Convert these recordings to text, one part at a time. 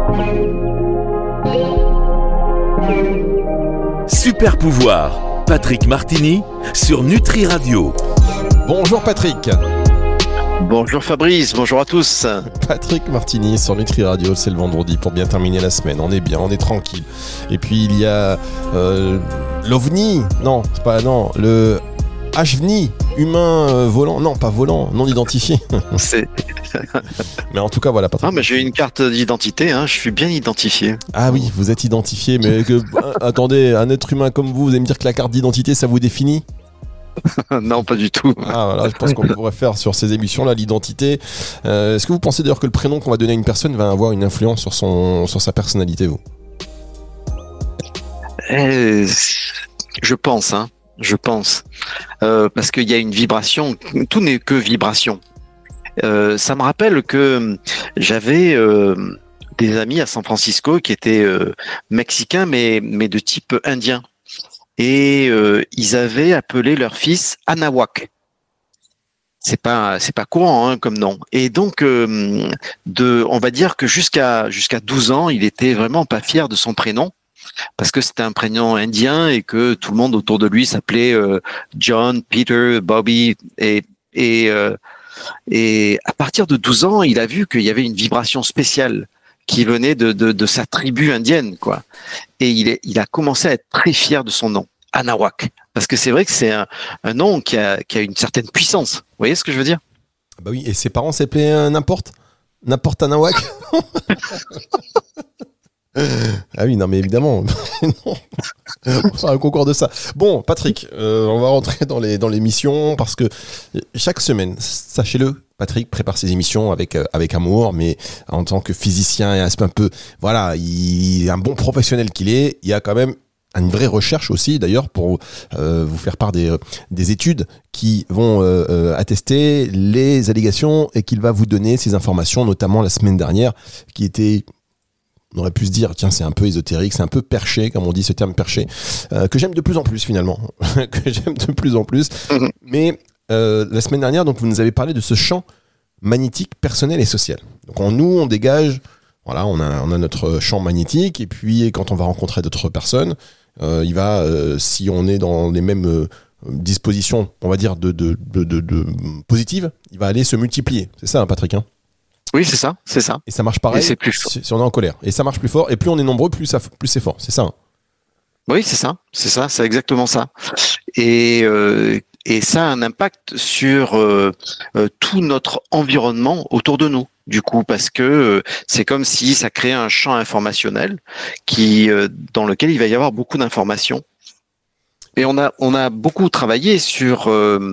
Super pouvoir, Patrick Martini sur Nutri Radio. Bonjour Patrick. Bonjour Fabrice, bonjour à tous. Patrick Martini sur Nutri Radio, c'est le vendredi pour bien terminer la semaine. On est bien, on est tranquille. Et puis il y a l'OVNI, le HVNI, humain volant, non pas volant, non identifié. Mais en tout cas voilà Patrick. Ah mais j'ai une carte d'identité, je suis bien identifié. Ah oui, vous êtes identifié, mais attendez, un être humain comme vous allez me dire que la carte d'identité ça vous définit ? Non, pas du tout. Ah voilà, je pense qu'on pourrait faire sur ces émissions-là l'identité. Est-ce que vous pensez d'ailleurs que le prénom qu'on va donner à une personne va avoir une influence sur sa personnalité, vous ? Je pense. Parce qu'il y a une vibration, tout n'est que vibration. Ça me rappelle que j'avais des amis à San Francisco qui étaient mexicains, mais de type indien. Et ils avaient appelé leur fils Anahuac. C'est pas courant comme nom. Et donc on va dire que jusqu'à 12 ans, il était vraiment pas fier de son prénom parce que c'était un prénom indien et que tout le monde autour de lui s'appelait John, Peter, Bobby et à partir de 12 ans, il a vu qu'il y avait une vibration spéciale qui venait de sa tribu indienne, quoi. Et il a commencé à être très fier de son nom, Anahuac. Parce que c'est vrai que c'est un nom qui a une certaine puissance. Vous voyez ce que je veux dire ? Bah oui, et ses parents s'appelaient n'importe Anahuac. Ah oui, non mais évidemment. Non. On va faire un concours de ça. Bon, Patrick, on va rentrer dans l'émission parce que chaque semaine, sachez-le, Patrick prépare ses émissions avec amour, mais en tant que physicien et un peu, voilà, il est un bon professionnel qu'il est. Il y a quand même une vraie recherche aussi, d'ailleurs, pour vous faire part des études qui vont attester les allégations et qu'il va vous donner ces informations, notamment la semaine dernière, qui était... On aurait pu se dire, tiens, c'est un peu ésotérique, c'est un peu perché, comme on dit ce terme perché, que j'aime de plus en plus finalement, Mais la semaine dernière, donc, vous nous avez parlé de ce champ magnétique personnel et social. Donc on dégage, voilà, on a notre champ magnétique, et puis quand on va rencontrer d'autres personnes, il va, si on est dans les mêmes dispositions, on va dire de positives, il va aller se multiplier. C'est ça, hein, Patrick, hein ? Oui, c'est ça. Et ça marche pareil si on est en colère. Et ça marche plus fort. Et plus on est nombreux, plus c'est fort. C'est ça. Hein. Oui, c'est ça. C'est exactement ça. Et ça a un impact sur tout notre environnement autour de nous. Du coup, parce que c'est comme si ça créait un champ informationnel dans lequel il va y avoir beaucoup d'informations. Et on a beaucoup travaillé sur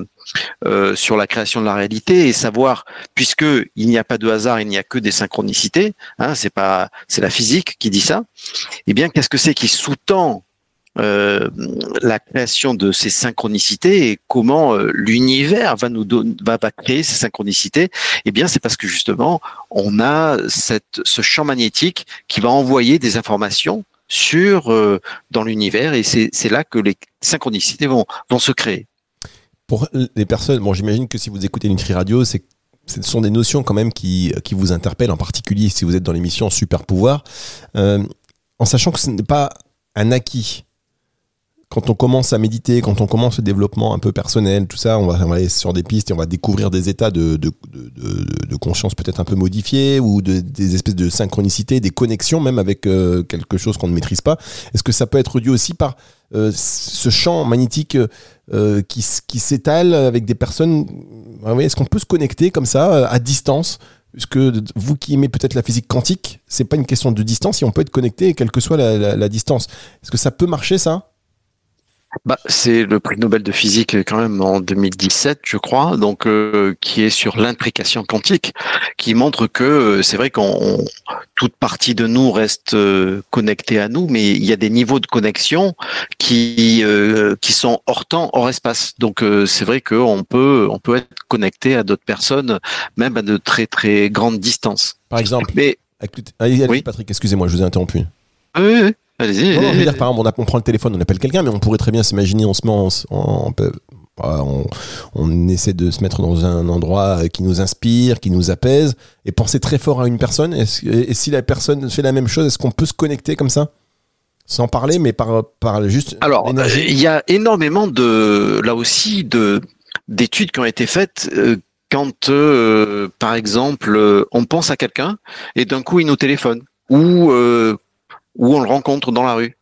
la création de la réalité et savoir, puisque il n'y a pas de hasard, il n'y a que des synchronicités, c'est la physique qui dit ça. Eh bien, qu'est-ce que c'est qui sous-tend la création de ces synchronicités et comment l'univers va créer ces synchronicités? Eh bien, c'est parce que justement, on a ce champ magnétique qui va envoyer des informations dans l'univers, et c'est là que les synchronicités vont se créer. Pour les personnes, bon, j'imagine que si vous écoutez Nutri Radio, ce sont des notions quand même qui vous interpellent, en particulier si vous êtes dans l'émission Super Pouvoir, en sachant que ce n'est pas un acquis. Quand on commence à méditer, quand on commence le développement un peu personnel, tout ça, on va aller sur des pistes et on va découvrir des états de conscience peut-être un peu modifiés ou des espèces de synchronicité, des connexions même avec quelque chose qu'on ne maîtrise pas. Est-ce que ça peut être dû aussi par ce champ magnétique qui s'étale avec des personnes? Est-ce qu'on peut se connecter comme ça à distance? Puisque vous qui aimez peut-être la physique quantique, c'est pas une question de distance, si on peut être connecté quelle que soit la distance. Est-ce que ça peut marcher, ça? C'est le prix Nobel de physique quand même en 2017, je crois, donc qui est sur l'intrication quantique, qui montre que c'est vrai toute partie de nous reste connectée à nous, mais il y a des niveaux de connexion qui sont hors temps, hors espace. Donc c'est vrai qu'on peut être connecté à d'autres personnes, même à de très très grandes distances. Par exemple. Mais allez, oui. Patrick, excusez-moi, je vous ai interrompu. Oui. Allez-y. Non, je veux dire, par exemple, on prend le téléphone, on appelle quelqu'un, mais on pourrait très bien s'imaginer, on se met on essaie de se mettre dans un endroit qui nous inspire, qui nous apaise, et penser très fort à une personne. Et si la personne fait la même chose, est-ce qu'on peut se connecter comme ça, sans parler, mais par juste Alors, l'énergie? il y a énormément d'études qui ont été faites quand, par exemple, on pense à quelqu'un et d'un coup il nous téléphone ou on le rencontre dans la rue.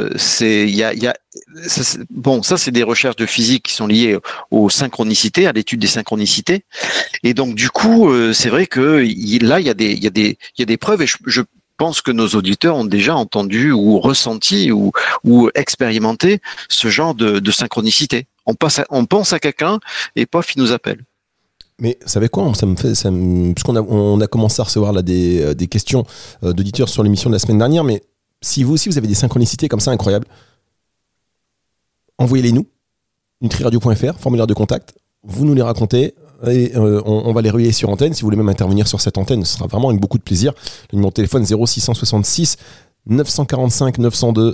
Ça c'est des recherches de physique qui sont liées aux synchronicités, à l'étude des synchronicités. Et donc du coup, c'est vrai que là il y a des preuves, et je pense que nos auditeurs ont déjà entendu ou ressenti ou expérimenté ce genre de synchronicité. On pense à quelqu'un et pof, il nous appelle. Mais vous savez quoi, parce qu'on a commencé à recevoir là des questions d'auditeurs sur l'émission de la semaine dernière, mais si vous aussi vous avez des synchronicités comme ça incroyables, envoyez-les nous, nutriradio.fr, formulaire de contact, vous nous les racontez et on va les relayer sur antenne. Si vous voulez même intervenir sur cette antenne, ce sera vraiment avec beaucoup de plaisir. Le numéro de téléphone 0666 945 902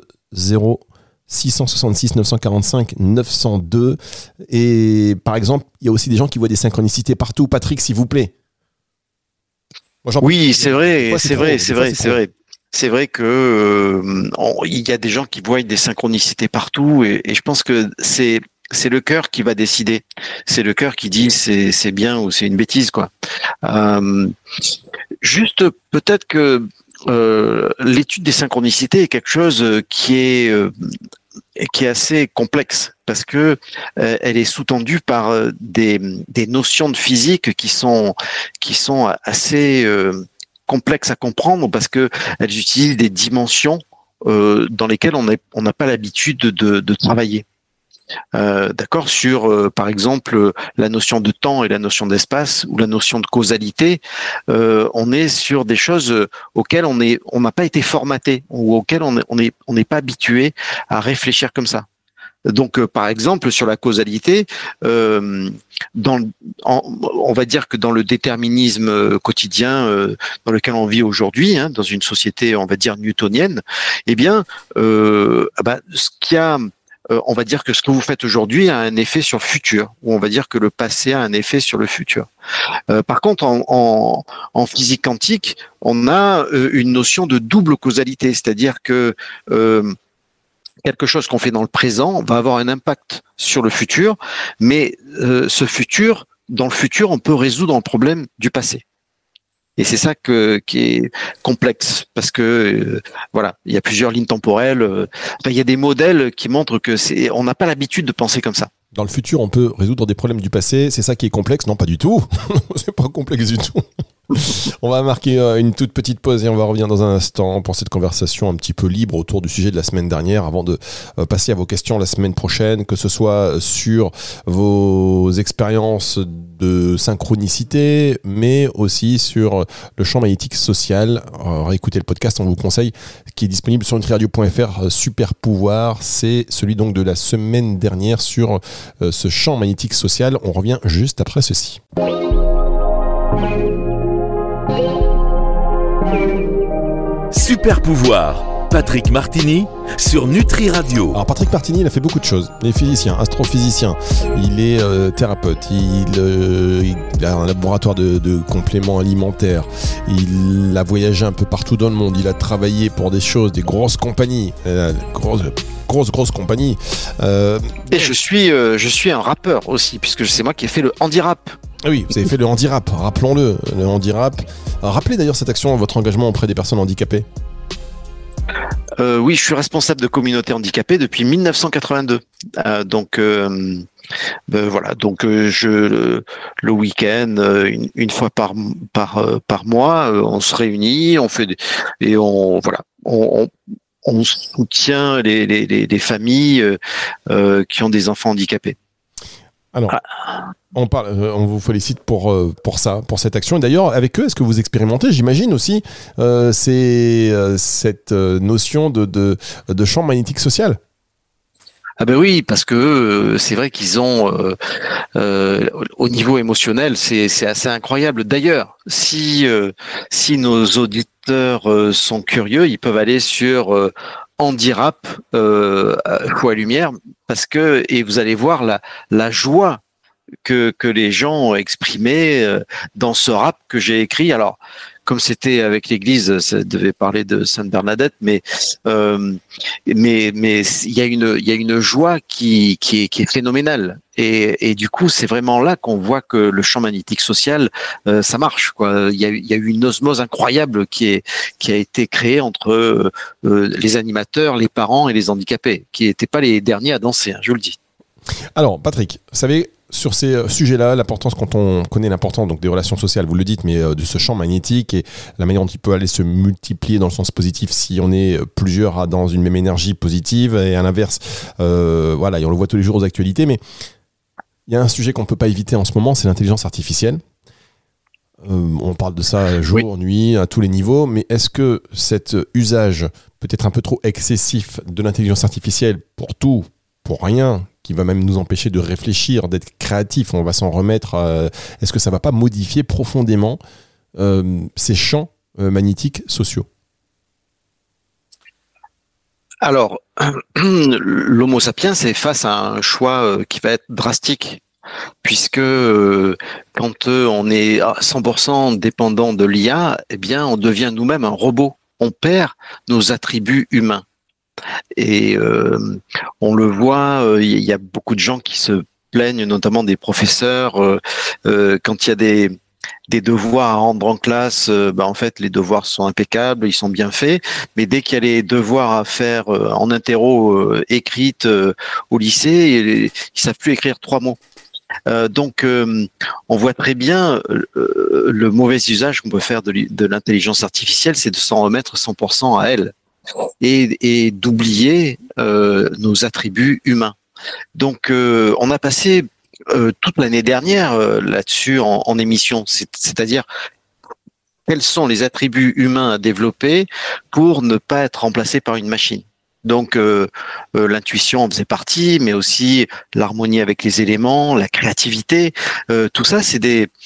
0666 945 902. Et par exemple, il y a aussi des gens qui voient des synchronicités partout. Patrick, s'il vous plaît. Oui, c'est vrai. C'est vrai que il y a des gens qui voient des synchronicités partout, et je pense que c'est le cœur qui va décider. C'est le cœur qui dit c'est bien ou c'est une bêtise, quoi. Juste peut-être que l'étude des synchronicités est quelque chose qui est assez complexe, parce que elle est sous-tendue par des notions de physique qui sont assez complexes à comprendre, parce que elles utilisent des dimensions dans lesquelles on n'a pas l'habitude de travailler. D'accord, sur par exemple la notion de temps et la notion d'espace, ou la notion de causalité. On est sur des choses auxquelles on n'a pas été formaté, ou auxquelles on n'est pas habitué à réfléchir comme ça. Donc, par exemple, sur la causalité, on va dire que dans le déterminisme quotidien dans lequel on vit aujourd'hui, dans une société, on va dire, newtonienne, eh bien, on va dire que ce que vous faites aujourd'hui a un effet sur le futur, ou on va dire que le passé a un effet sur le futur. Par contre, en physique quantique, on a une notion de double causalité, c'est-à-dire que quelque chose qu'on fait dans le présent va avoir un impact sur le futur, mais dans le futur, on peut résoudre un problème du passé. Et c'est ça qui est complexe, parce que voilà, il y a plusieurs lignes temporelles. Il y a des modèles qui montrent que on n'a pas l'habitude de penser comme ça. Dans le futur, on peut résoudre des problèmes du passé. C'est ça qui est complexe? Non, pas du tout. C'est pas complexe du tout. On va marquer une toute petite pause et on va revenir dans un instant pour cette conversation un petit peu libre autour du sujet de la semaine dernière, avant de passer à vos questions la semaine prochaine, que ce soit sur vos expériences de synchronicité, mais aussi sur le champ magnétique social. Réécoutez le podcast, on vous conseille, qui est disponible sur nutriradio.fr. Super pouvoir, c'est celui donc de la semaine dernière sur ce champ magnétique social. On revient juste après ceci. Super pouvoir, Patrick Martini sur Nutri Radio. Alors Patrick Martini, il a fait beaucoup de choses. Il est physicien, astrophysicien, il est thérapeute, il a un laboratoire de compléments alimentaires, il a voyagé un peu partout dans le monde, il a travaillé pour des grosses compagnies, grosses compagnies. Et je suis un rappeur aussi, puisque c'est moi qui ai fait le handi-rap. Ah oui, vous avez fait le handi-rap, rappelons-le, le handi-rap. Rappelez d'ailleurs cette action, votre engagement auprès des personnes handicapées. Oui, je suis responsable de communauté handicapée depuis 1982. Voilà, donc le week-end, une fois par mois, on se réunit, on soutient les familles qui ont des enfants handicapés. Alors, on vous félicite pour ça, pour cette action. Et d'ailleurs, avec eux, est-ce que vous expérimentez, j'imagine aussi, cette notion de champ magnétique social? Ah ben oui, parce que c'est vrai qu'ils ont, au niveau émotionnel, c'est assez incroyable. D'ailleurs, si nos auditeurs sont curieux, ils peuvent aller sur handi-rap fois lumière, parce que, et vous allez voir la joie que les gens ont exprimé dans ce rap que j'ai écrit. Alors, comme c'était avec l'Église, ça devait parler de Sainte Bernadette, mais il y a une joie qui est phénoménale. Et du coup, c'est vraiment là qu'on voit que le champ magnétique social, ça marche, quoi. Il y a eu une osmose incroyable qui a été créée entre les animateurs, les parents et les handicapés, qui n'étaient pas les derniers à danser, hein, je vous le dis. Alors, Patrick, vous savez, sur ces sujets-là, l'importance, quand on connaît l'importance donc des relations sociales, vous le dites, mais de ce champ magnétique et la manière dont il peut aller se multiplier dans le sens positif si on est plusieurs dans une même énergie positive, et à l'inverse, voilà, et on le voit tous les jours aux actualités, mais il y a un sujet qu'on ne peut pas éviter en ce moment, c'est l'intelligence artificielle. On parle de ça jour, nuit, à tous les niveaux, mais est-ce que cet usage peut-être un peu trop excessif de l'intelligence artificielle pour tout, pour rien, qui va même nous empêcher de réfléchir, d'être créatif, on va s'en remettre, est-ce que ça ne va pas modifier profondément ces champs magnétiques sociaux ? Alors, l'Homo sapiens est face à un choix qui va être drastique, puisque quand on est à 100% dépendant de l'IA, eh bien, on devient nous-mêmes un robot. On perd nos attributs humains. Et on le voit, il y a beaucoup de gens qui se plaignent, notamment des professeurs, quand il y a des devoirs à rendre en classe, en fait, les devoirs sont impeccables, ils sont bien faits, mais dès qu'il y a les devoirs à faire en interro écrite au lycée, ils savent plus écrire 3 mots. Donc, on voit très bien le mauvais usage qu'on peut faire de l'intelligence artificielle, c'est de s'en remettre 100% à elle et d'oublier nos attributs humains. Donc, on a passé toute l'année dernière là-dessus en émission, c'est-à-dire quels sont les attributs humains à développer pour ne pas être remplacés par une machine. Donc l'intuition en faisait partie, mais aussi l'harmonie avec les éléments, la créativité, tout ça c'est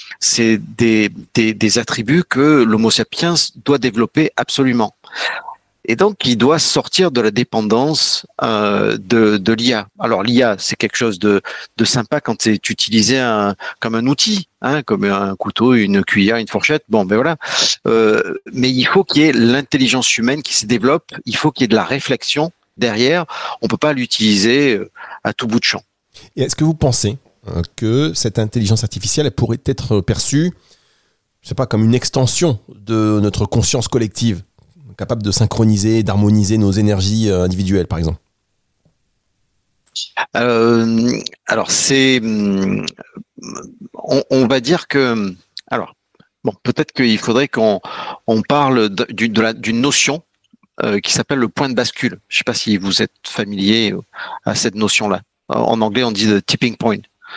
des attributs que l'Homo sapiens doit développer absolument. Et donc, il doit sortir de la dépendance de l'IA. Alors, l'IA, c'est quelque chose de sympa quand c'est utilisé comme un outil, hein, comme un couteau, une cuillère, une fourchette. Bon, ben voilà. Mais il faut qu'il y ait l'intelligence humaine qui se développe. Il faut qu'il y ait de la réflexion derrière. On peut pas l'utiliser à tout bout de champ. Et est-ce que vous pensez que cette intelligence artificielle elle pourrait être perçue, je sais pas, comme une extension de notre conscience collective, capable de synchroniser, d'harmoniser nos énergies individuelles, par exemple? Alors, on va dire que, alors, bon, peut-être qu'il faudrait qu'on parle d'une notion qui s'appelle le point de bascule. Je ne sais pas si vous êtes familier à cette notion-là. En anglais, on dit the tipping point.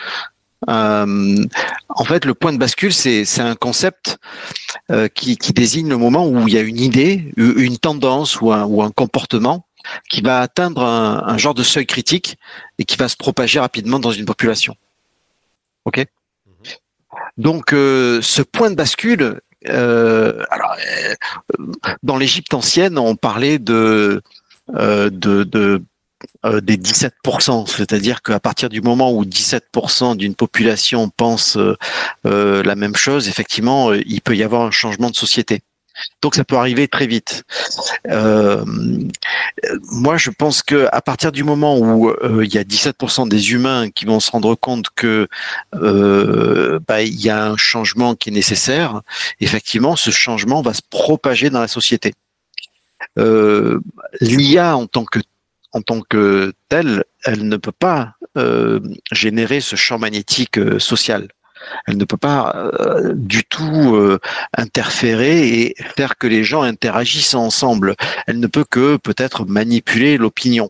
En fait, le point de bascule, c'est un concept qui désigne le moment où il y a une idée, une tendance ou un comportement qui va atteindre un genre de seuil critique et qui va se propager rapidement dans une population. Ok ? Donc, ce point de bascule, dans l'Égypte ancienne, on parlait des 17%, c'est-à-dire qu'à partir du moment où 17% d'une population pense la même chose, effectivement, il peut y avoir un changement de société. Donc ça peut arriver très vite. Moi, je pense que à partir du moment où il y a 17% des humains qui vont se rendre compte que il y a un changement qui est nécessaire, effectivement, ce changement va se propager dans la société. L'IA en tant que telle, elle ne peut pas générer ce champ magnétique social. Elle ne peut pas du tout interférer et faire que les gens interagissent ensemble. Elle ne peut que peut-être manipuler l'opinion.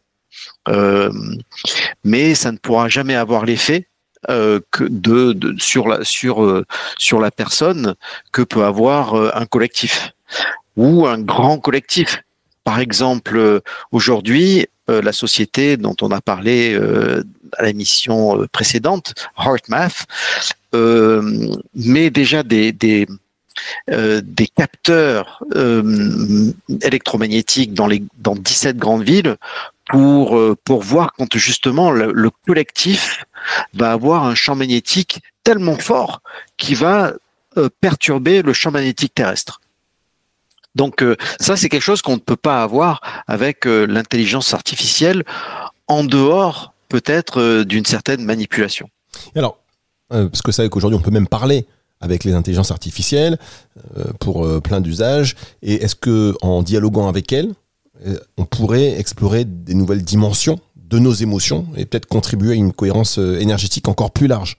Mais ça ne pourra jamais avoir l'effet sur la personne que peut avoir un collectif ou un grand collectif. Par exemple, aujourd'hui, la société dont on a parlé à l'émission précédente, HeartMath, met déjà des des capteurs électromagnétiques dans 17 grandes villes pour voir quand justement le collectif va avoir un champ magnétique tellement fort qui va perturber le champ magnétique terrestre. Donc ça, c'est quelque chose qu'on ne peut pas avoir avec l'intelligence artificielle en dehors peut-être d'une certaine manipulation. Alors, parce que c'est vrai qu'aujourd'hui, on peut même parler avec les intelligences artificielles pour plein d'usages. Et est-ce que en dialoguant avec elles, on pourrait explorer des nouvelles dimensions de nos émotions et peut-être contribuer à une cohérence énergétique encore plus large?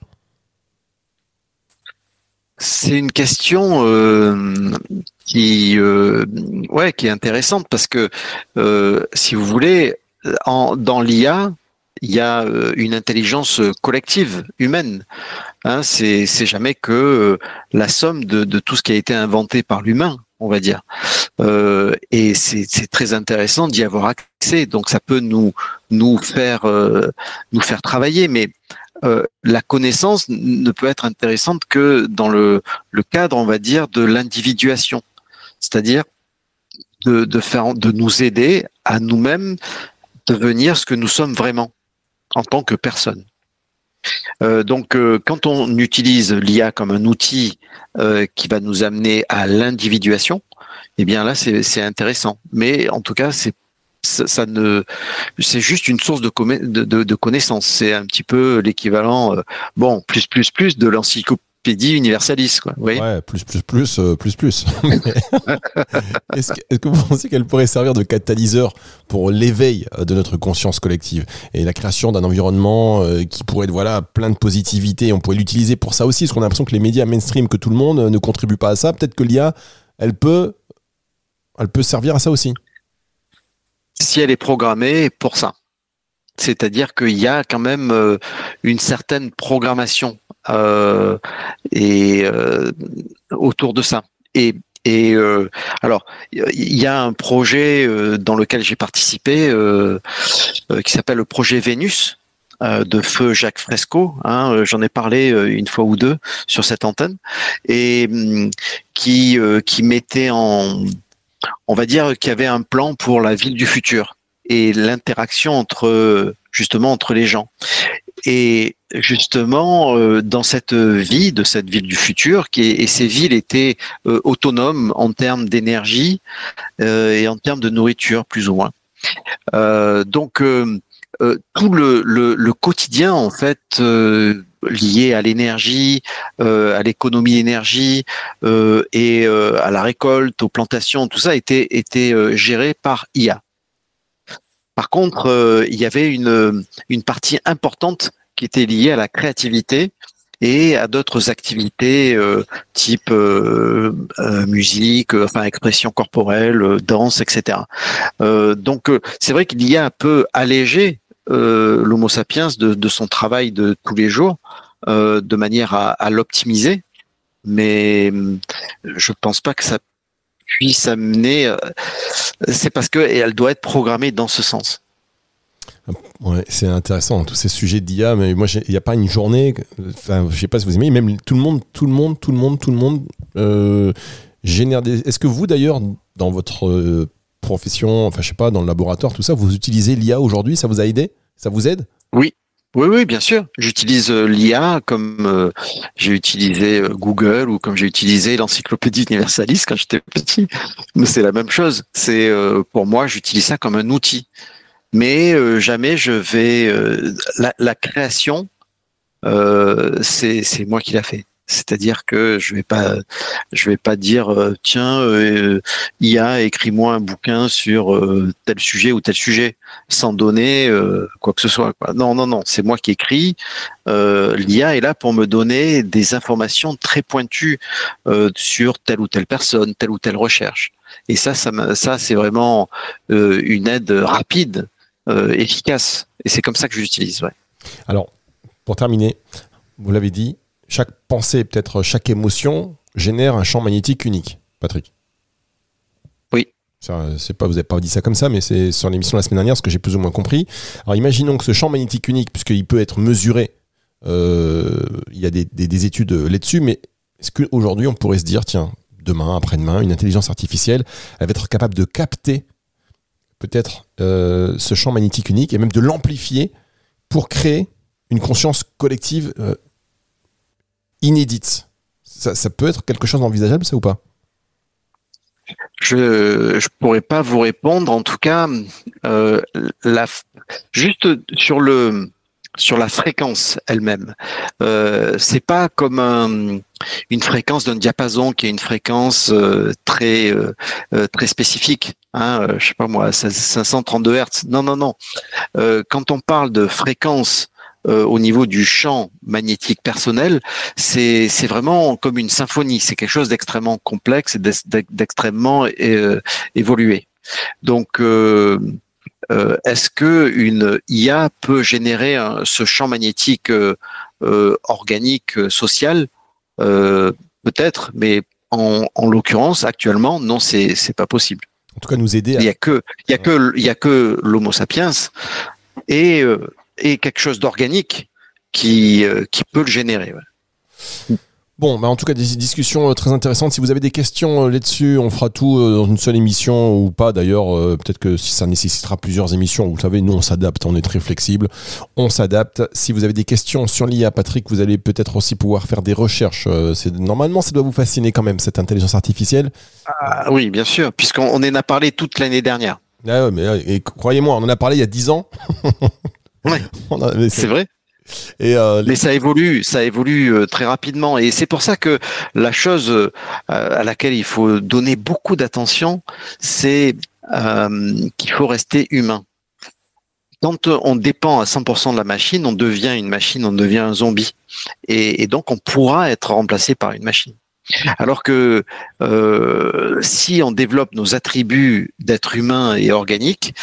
C'est une question qui est intéressante parce que si vous voulez, dans l'IA, il y a une intelligence collective humaine. Hein, c'est jamais que la somme de tout ce qui a été inventé par l'humain, on va dire. Et c'est très intéressant d'y avoir accès. Donc ça peut nous faire travailler, mais la connaissance ne peut être intéressante que dans le cadre, on va dire, de l'individuation, c'est-à-dire de nous aider à nous-mêmes devenir ce que nous sommes vraiment en tant que personne. Donc, quand on utilise l'IA comme un outil qui va nous amener à l'individuation, eh bien là, c'est intéressant. Mais en tout cas, c'est juste une source de connaissances. C'est un petit peu l'équivalent, plus de l'encyclopédie universaliste, quoi. Oui. Ouais, plus. Est-ce que vous pensez qu'elle pourrait servir de catalyseur pour l'éveil de notre conscience collective et la création d'un environnement qui pourrait être plein de positivité? On pourrait l'utiliser pour ça aussi, parce qu'on a l'impression que les médias mainstream, que tout le monde ne contribue pas à ça. Peut-être que l'IA, elle peut servir à ça aussi. Si elle est programmée pour ça. C'est-à-dire qu'il y a quand même une certaine programmation autour de ça. Alors, il y a un projet dans lequel j'ai participé qui s'appelle le projet Vénus de feu Jacques Fresco. Hein, j'en ai parlé une fois ou deux sur cette antenne, et qui mettait on va dire qu'il y avait un plan pour la ville du futur et l'interaction entre les gens. Et justement, dans cette vie de cette ville du futur, et ces villes étaient autonomes en termes d'énergie et en termes de nourriture, plus ou moins. Donc, tout le quotidien, en fait, lié à l'énergie, à l'économie d'énergie et à la récolte, aux plantations, tout ça était géré par IA. Par contre, il y avait une partie importante qui était liée à la créativité et à d'autres activités type musique, expression corporelle, danse, etc. Donc, c'est vrai que l'IA peut alléger l'Homo sapiens de son travail de tous les jours de manière à l'optimiser, mais je pense pas que ça puisse amener. C'est parce qu'elle doit être programmée dans ce sens. Ouais, c'est intéressant, tous ces sujets d'IA, mais moi, il n'y a pas une journée, je sais pas si vous aimez, même tout le monde génère des... Est-ce que vous, d'ailleurs, dans votre profession, je sais pas, dans le laboratoire, tout ça, vous utilisez l'IA aujourd'hui? Ça vous a aidé? Ça vous aide? Oui, bien sûr. J'utilise l'IA comme j'ai utilisé Google ou comme j'ai utilisé l'encyclopédie universaliste quand j'étais petit. Mais c'est la même chose. C'est pour moi, j'utilise ça comme un outil. Mais jamais je vais la création, c'est moi qui l'a fait. C'est-à-dire que je vais pas dire tiens IA, écris-moi un bouquin sur tel sujet ou tel sujet sans donner quoi que ce soit, quoi. Non, c'est moi qui écris. L'IA est là pour me donner des informations très pointues sur telle ou telle personne, telle ou telle recherche. Et ça c'est vraiment une aide rapide, efficace. Et c'est comme ça que je l'utilise. Ouais. Alors, pour terminer, vous l'avez dit, chaque pensée, peut-être chaque émotion, génère un champ magnétique unique. Patrick? Oui. C'est pas, vous n'avez pas dit ça comme ça, mais c'est sur l'émission de la semaine dernière, ce que j'ai plus ou moins compris. Alors imaginons que ce champ magnétique unique, puisqu'il peut être mesuré, il y a des études là-dessus, mais est-ce qu'aujourd'hui on pourrait se dire, tiens, demain, après-demain, une intelligence artificielle, elle va être capable de capter peut-être ce champ magnétique unique et même de l'amplifier pour créer une conscience collective inédite. Ça peut être quelque chose d'envisageable, ça ou pas ? Je pourrais pas vous répondre. En tout cas, juste sur la fréquence elle-même, c'est pas comme une fréquence d'un diapason qui est une fréquence très spécifique. Je sais pas moi, 532 Hz. Non. Quand on parle de fréquence au niveau du champ magnétique personnel, c'est vraiment comme une symphonie. C'est quelque chose d'extrêmement complexe et d'extrêmement évolué. Donc, est-ce que une IA peut générer ce champ magnétique organique social? Peut-être, mais en l'occurrence, actuellement, non, c'est pas possible. En tout cas, nous aider. Il y a que l'Homo sapiens et quelque chose d'organique qui peut le générer. Ouais. Bon, en tout cas, des discussions très intéressantes. Si vous avez des questions là-dessus, on fera tout dans une seule émission ou pas. D'ailleurs, peut-être que si ça nécessitera plusieurs émissions, vous savez, nous, on s'adapte, on est très flexible. On s'adapte. Si vous avez des questions sur l'IA, Patrick, vous allez peut-être aussi pouvoir faire des recherches. Normalement, ça doit vous fasciner quand même, cette intelligence artificielle. Ah, oui, bien sûr, puisqu'on en a parlé toute l'année dernière. Ah ouais, mais croyez-moi, on en a parlé il y a 10 ans. Ouais, c'est vrai. Mais ça évolue très rapidement, et c'est pour ça que la chose à laquelle il faut donner beaucoup d'attention, c'est qu'il faut rester humain. Quand on dépend à 100% de la machine, on devient une machine, on devient un zombie, et donc on pourra être remplacé par une machine. Alors que si on développe nos attributs d'être humain et organique,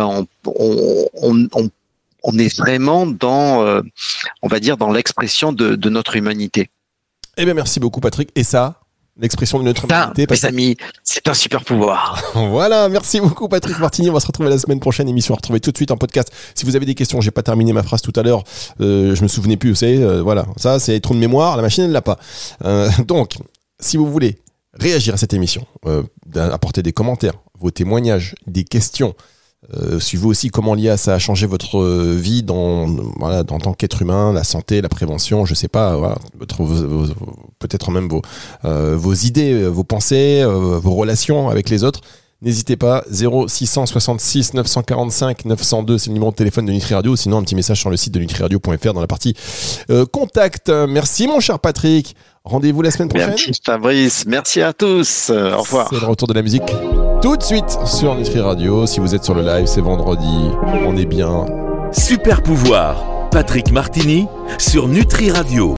on est vraiment dans, on va dire, dans l'expression de notre humanité. Eh bien, merci beaucoup, Patrick. Et ça, l'expression de notre humanité. Mes amis, c'est un super pouvoir. Voilà, merci beaucoup, Patrick Martini. On va se retrouver la semaine prochaine. Émission à retrouver tout de suite en podcast. Si vous avez des questions, j'ai pas terminé ma phrase tout à l'heure. Je me souvenais plus, vous savez. Voilà, ça, c'est trou de mémoire. La machine, elle l'a pas. Donc, si vous voulez réagir à cette émission, apporter des commentaires, vos témoignages, des questions. Suivez aussi comment l'IA ça a changé votre vie dans tant qu'être humain, la santé, la prévention, je sais pas, voilà, peut-être même vos idées, vos pensées, vos relations avec les autres. N'hésitez pas, 0666 945 902, c'est le numéro de téléphone de Nutri Radio, sinon un petit message sur le site de nutriradio.fr dans la partie contact. Merci mon cher Patrick. Rendez-vous la semaine prochaine. Merci Fabrice, merci à tous. Au revoir. C'est le retour de la musique tout de suite sur Nutri Radio. Si vous êtes sur le live, c'est vendredi, on est bien. Super pouvoir, Patrick Martini sur Nutri Radio.